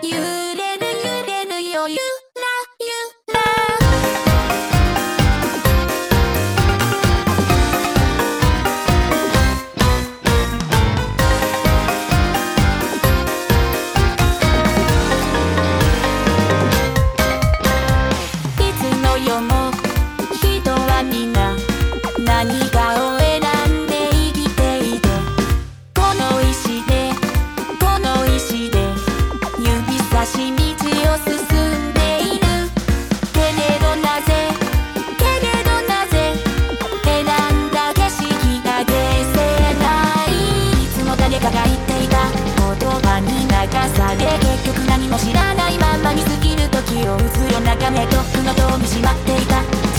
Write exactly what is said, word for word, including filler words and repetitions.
揺れる揺れるよゆらゆらいつの世も人は皆何かを選んで生きていて、この石でこの石で指差し道を進んでいるけれどなぜけれどなぜ選んだ景色が消せない。いつも誰かが言っていた言葉に流され、結局何も知らないままに過ぎる時をうつろ眺めとっくの戸を見しまっていた。